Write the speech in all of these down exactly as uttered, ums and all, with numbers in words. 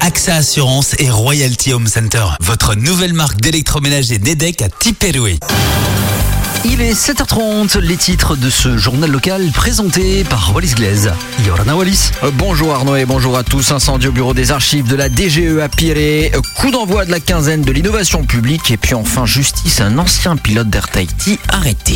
A X A Assurance et Royalty Home Center. Votre nouvelle marque d'électroménager Nedec à Tiperoué. Il est sept heures trente, les titres de ce journal local présenté par Wallis Glaise. Yorana Wallis. Euh, bonjour Arnaud et bonjour à tous. Incendie au bureau des archives de la D G E à Pirée. Coup d'envoi de la quinzaine de l'innovation publique. Et puis enfin justice, un ancien pilote d'Air Tahiti arrêté.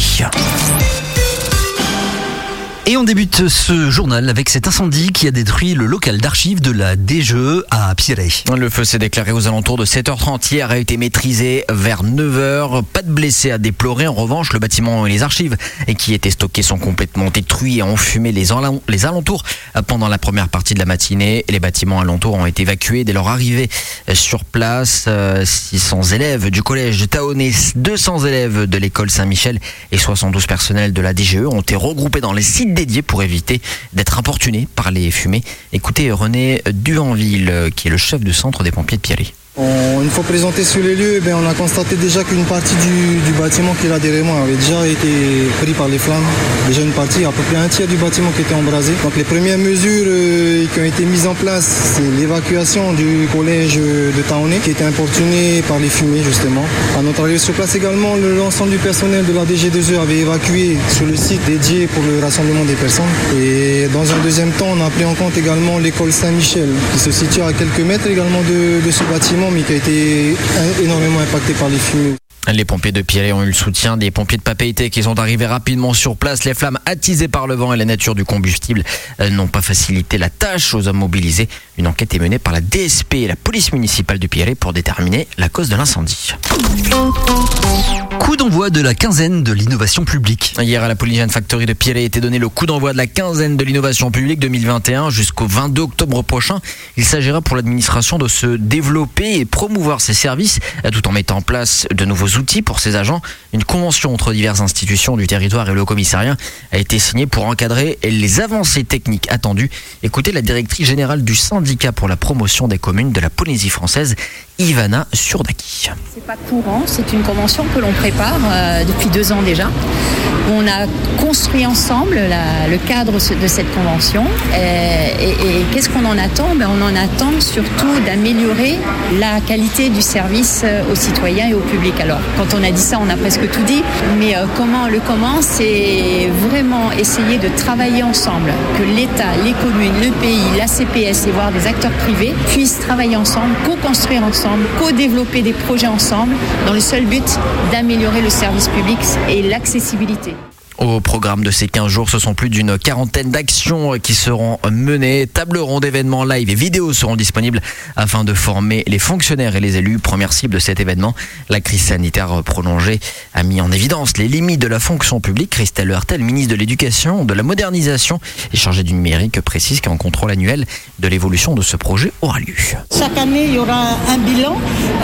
Et on débute ce journal avec cet incendie qui a détruit le local d'archives de la D G E à Pirée. Le feu s'est déclaré aux alentours de sept heures trente hier, a été maîtrisé vers neuf heures. Pas de blessés à déplorer. En revanche, le bâtiment et les archives qui étaient stockés sont complètement détruits et ont fumé les, al- les alentours pendant la première partie de la matinée. Les bâtiments alentours ont été évacués dès leur arrivée sur place. six cents élèves du collège de Taoné, deux cents élèves de l'école Saint-Michel et soixante-douze personnels de la D G E ont été regroupés dans les sites dédié pour éviter d'être importuné par les fumées. Écoutez René Duanville, qui est le chef de centre des pompiers de Pirée. On, une fois présenté sur les lieux, eh bien, on a constaté déjà qu'une partie du, du bâtiment qui est là derrière moi avait déjà été pris par les flammes. Déjà une partie, à peu près un tiers du bâtiment qui était embrasé. Donc les premières mesures euh, qui ont été mises en place, c'est l'évacuation du collège de Taoné qui était importuné par les fumées justement. À notre arrivée sur place également, l'ensemble du personnel de la D G deux E avait évacué sur le site dédié pour le rassemblement des personnes. Et dans un deuxième temps, on a pris en compte également l'école Saint-Michel qui se situe à quelques mètres également de, de ce bâtiment, mais qui a été énormément impacté par les fumées. Les pompiers de Pirée ont eu le soutien des pompiers de Papeete qui sont arrivés rapidement sur place. Les flammes attisées par le vent et la nature du combustible n'ont pas facilité la tâche aux hommes mobilisés. Une enquête est menée par la D S P et la police municipale du Pirée pour déterminer la cause de l'incendie. Coup d'envoi de la quinzaine de l'innovation publique. Hier à la Polygen Factory de Pirée était donné le coup d'envoi de la quinzaine de l'innovation publique deux mille vingt et un jusqu'au vingt-deux octobre prochain. Il s'agira pour l'administration de se développer et promouvoir ses services tout en mettant en place de nouveaux outils pour ses agents. Une convention entre diverses institutions du territoire et le commissariat a été signée pour encadrer les avancées techniques attendues. Écoutez la directrice générale du syndicat pour la promotion des communes de la Polynésie française, Ivana Surdaki. C'est pas courant, c'est une convention que l'on prépare euh, depuis deux ans déjà. On a construit ensemble la, le cadre de cette convention. Et, et, et qu'est-ce qu'on en attend ? Ben, on en attend surtout d'améliorer la qualité du service aux citoyens et au public. Alors, quand on a dit ça, on a presque tout dit. Mais euh, comment le comment, c'est vraiment essayer de travailler ensemble, que l'État, les communes, le pays, la C P S et voire des acteurs privés puissent travailler ensemble, co-construire ensemble, co-développer des projets ensemble, dans le seul but d'améliorer le service public et l'accessibilité. Au programme de ces quinze jours, ce sont plus d'une quarantaine d'actions qui seront menées. Table ronde, événements, live et vidéos seront disponibles afin de former les fonctionnaires et les élus. Première cible de cet événement, la crise sanitaire prolongée a mis en évidence les limites de la fonction publique. Christelle Heurtel, ministre de l'Éducation, de la Modernisation et chargée du numérique, précise qu'un contrôle annuel de l'évolution de ce projet aura lieu. Chaque année, il y aura un bilan.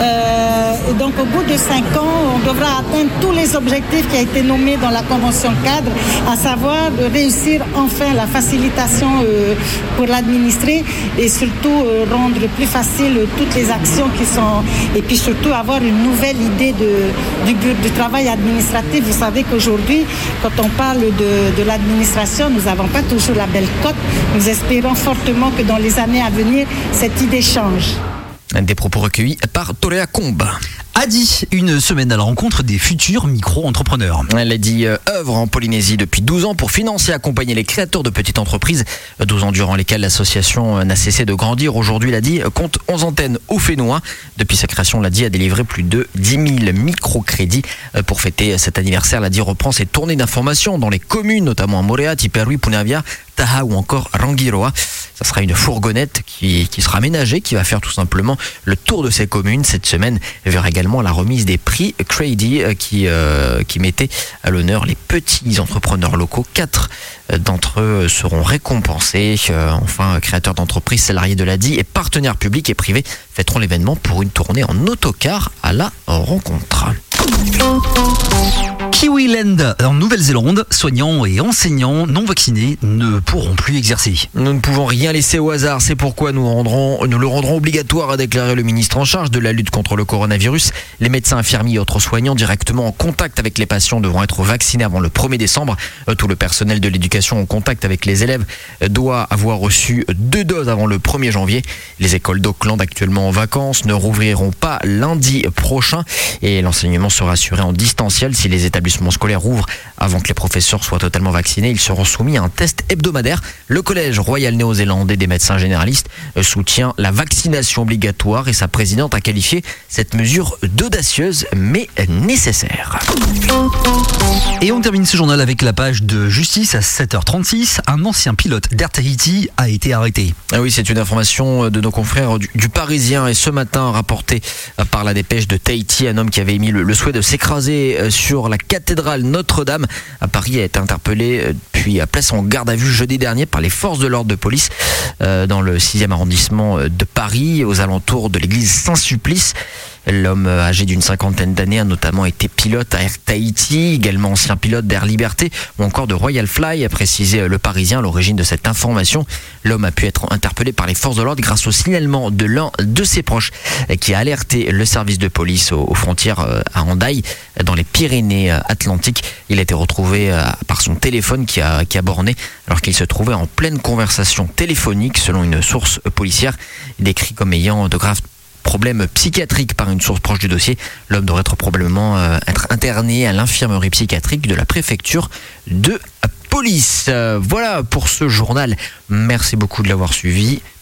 Euh, donc au bout de cinq ans, on devra atteindre tous les objectifs qui ont été nommés dans la Convention cadre, à savoir de réussir enfin la facilitation euh, pour l'administré et surtout euh, rendre plus facile euh, toutes les actions qui sont, et puis surtout avoir une nouvelle idée de, du, du travail administratif. Vous savez qu'aujourd'hui, quand on parle de, de l'administration, nous n'avons pas toujours la belle cote. Nous espérons fortement que dans les années à venir, cette idée change. Des propos recueillis par Toréa Combe. Adi, une semaine à la rencontre des futurs micro-entrepreneurs. Adi euh, œuvre en Polynésie depuis douze ans pour financer et accompagner les créateurs de petites entreprises. douze ans durant lesquels l'association n'a cessé de grandir. Aujourd'hui, l'Adi compte onze antennes au Fénois. Depuis sa création, l'Adi a délivré plus de dix mille microcrédits. Pour fêter cet anniversaire, l'Adi reprend ses tournées d'information dans les communes, notamment à Moorea, Tiperoué, Punavia, Taha ou encore Rangiroa. Ça sera une fourgonnette qui, qui sera aménagée, qui va faire tout simplement le tour de ces communes. Cette semaine verra également la remise des prix Crady qui, euh, qui mettait à l'honneur les petits entrepreneurs locaux. Quatre d'entre eux seront récompensés. Enfin, créateurs d'entreprises, salariés de l'A D I et partenaires publics et privés fêteront l'événement pour une tournée en autocar à la rencontre. Kiwiland en Nouvelle-Zélande, soignants et enseignants non vaccinés ne pourront plus exercer. Nous ne pouvons rien laisser au hasard, c'est pourquoi nous, rendrons, nous le rendrons obligatoire, a déclaré le ministre en charge de la lutte contre le coronavirus. Les médecins, infirmiers et autres soignants directement en contact avec les patients devront être vaccinés avant le premier décembre. Tout le personnel de l'éducation en contact avec les élèves doit avoir reçu deux doses avant le premier janvier. Les écoles d'Auckland actuellement en vacances ne rouvriront pas lundi prochain et l'enseignement sera assuré en distanciel. Si les établissements scolaires ouvrent avant que les professeurs soient totalement vaccinés, ils seront soumis à un test hebdomadaire. Le collège royal néo-zélandais des médecins généralistes soutient la vaccination obligatoire et sa présidente a qualifié cette mesure d'audacieuse mais nécessaire. Et on termine ce journal avec la page de justice à sept heures trente-six. Un ancien pilote d'Air Tahiti a été arrêté. Ah oui, c'est une information de nos confrères du, du Parisien et ce matin rapporté par la dépêche de Tahiti. Un homme qui avait émis le, le souhait de s'écraser sur la cathédrale Notre-Dame à Paris a été interpellé puis placé en garde à vue jeudi dernier par les forces de l'ordre de police euh, dans le sixième arrondissement de Paris, aux alentours de l'église Saint-Sulpice. L'homme âgé d'une cinquantaine d'années a notamment été pilote à Air Tahiti, également ancien pilote d'Air Liberté ou encore de Royal Fly, a précisé le Parisien à l'origine de cette information. L'homme a pu être interpellé par les forces de l'ordre grâce au signalement de l'un de ses proches qui a alerté le service de police aux frontières à Hendaye, dans les Pyrénées-Atlantiques. Il a été retrouvé par son téléphone qui a, qui a borné alors qu'il se trouvait en pleine conversation téléphonique, selon une source policière, décrit comme ayant de graves problème psychiatrique par une source proche du dossier. L'homme devrait être probablement euh, être interné à l'infirmerie psychiatrique de la préfecture de police. Euh, voilà pour ce journal. Merci beaucoup de l'avoir suivi.